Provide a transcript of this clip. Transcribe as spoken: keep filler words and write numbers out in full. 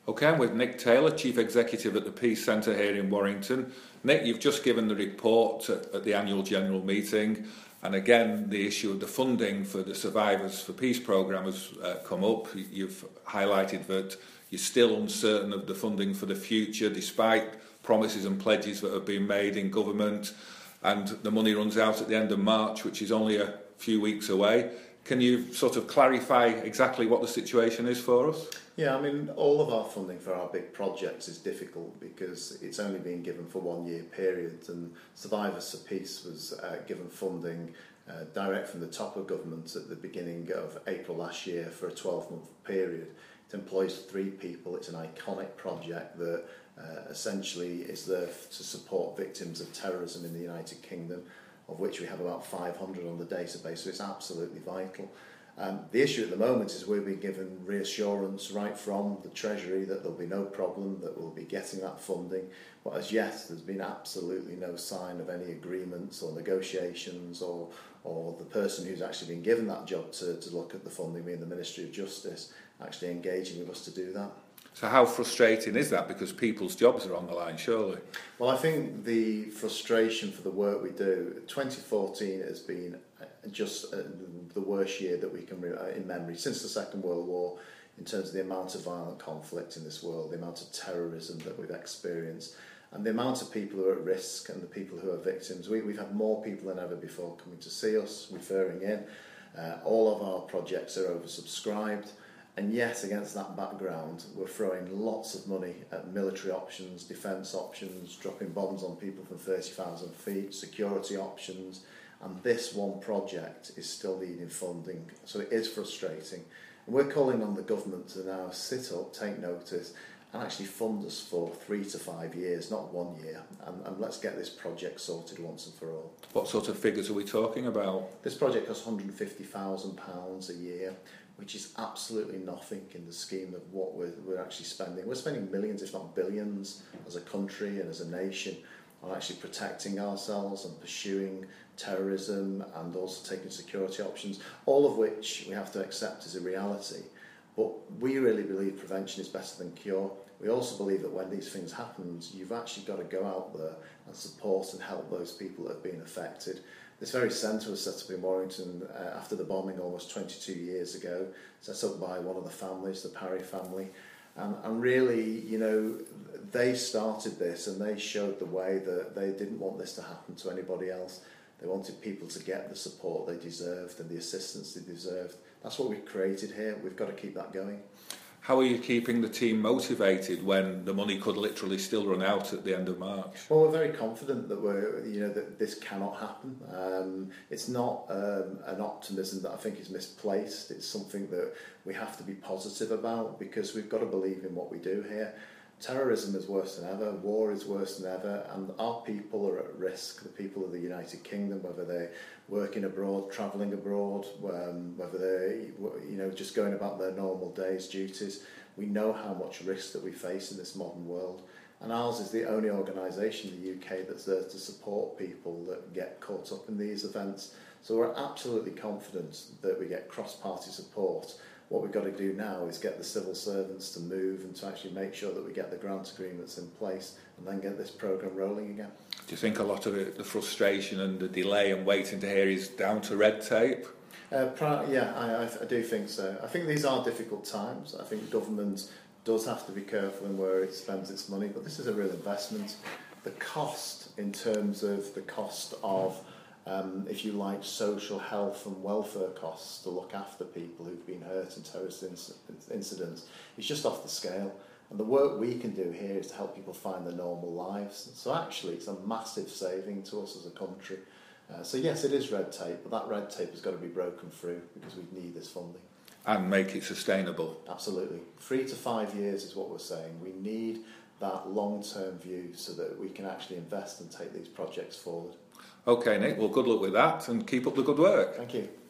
Okay, I'm with Nick Taylor, Chief Executive at the Peace Centre here in Warrington. Nick, you've just given the report at, at the annual general meeting, and again the issue of the funding for the Survivors for Peace programme has uh, come up. You've highlighted that you're still uncertain of the funding for the future despite promises and pledges that have been made in government, and the money runs out at the end of March, which is only a few weeks away. Can you sort of clarify exactly what the situation is for us? Yeah, I mean, all of our funding for our big projects is difficult because it's only been given for one year period, and Survivors for Peace was uh, given funding uh, direct from the top of government at the beginning of April last year for a twelve month period. It employs three people. It's an iconic project that uh, essentially is there to support victims of terrorism in the United Kingdom, of which we have about five hundred on the database, so it's absolutely vital. Um, the issue at the moment is we've been given reassurance right from the Treasury that there'll be no problem, that we'll be getting that funding, but as yet there's been absolutely no sign of any agreements or negotiations or or the person who's actually been given that job to, to look at the funding, being the Ministry of Justice, actually engaging with us to do that. So how frustrating is that? Because people's jobs are on the line, surely. Well, I think the frustration for the work we do, twenty fourteen has been just uh, the worst year that we can re- in memory since the Second World War, in terms of the amount of violent conflict in this world, the amount of terrorism that we've experienced, and the amount of people who are at risk and the people who are victims. We, we've had more people than ever before coming to see us, referring in. Uh, all of our projects are oversubscribed. And yet, against that background, we're throwing lots of money at military options, defence options, dropping bombs on people from thirty thousand feet, security options, and this one project is still needing funding. So it is frustrating. And we're calling on the government to now sit up, take notice, and actually fund us for three to five years, not one year. And, and let's get this project sorted once and for all. What sort of figures are we talking about? This project costs one hundred fifty thousand pounds a year, which is absolutely nothing in the scheme of what we're, we're actually spending. We're spending millions, if not billions, as a country and as a nation on actually protecting ourselves and pursuing terrorism and also taking security options, all of which we have to accept as a reality. But we really believe prevention is better than cure. We also believe that when these things happen, you've actually got to go out there and support and help those people that have been affected. This very centre was set up in Warrington uh, after the bombing almost twenty-two years ago, set up by one of the families, the Parry family. And, and really, you know, they started this and they showed the way that they didn't want this to happen to anybody else. They wanted people to get the support they deserved and the assistance they deserved. That's what we've created here. We've got to keep that going. How are you keeping the team motivated when the money could literally still run out at the end of March? Well, we're very confident that we're, you know, that this cannot happen. Um, it's not um, an optimism that I think is misplaced. It's something that we have to be positive about because we've got to believe in what we do here. Terrorism is worse than ever, war is worse than ever, and our people are at risk. The people of the United Kingdom, whether they're working abroad, travelling abroad, um, whether they're, you know, just going about their normal days' duties, we know how much risk that we face in this modern world. And ours is the only organisation in the U K that's there to support people that get caught up in these events. So we're absolutely confident that we get cross-party support. What we've got to do now is get the civil servants to move and to actually make sure that we get the grant agreements in place and then get this programme rolling again. Do you think a lot of it, the frustration and the delay and waiting to hear is down to red tape? Uh, pri- yeah, I, I, I do think so. I think these are difficult times. I think government does have to be careful in where it spends its money, but this is a real investment. The cost in terms of the cost of Um, if you like, social health and welfare costs to look after people who've been hurt in terrorist inc- incidents is just off the scale. And the work we can do here is to help people find their normal lives. So actually it's a massive saving to us as a country. Uh, so yes, it is red tape, but that red tape has got to be broken through because we need this funding. And make it sustainable. Absolutely. Three to five years is what we're saying. We need that long-term view so that we can actually invest and take these projects forward. Okay, Nick, well, good luck with that and keep up the good work. Thank you.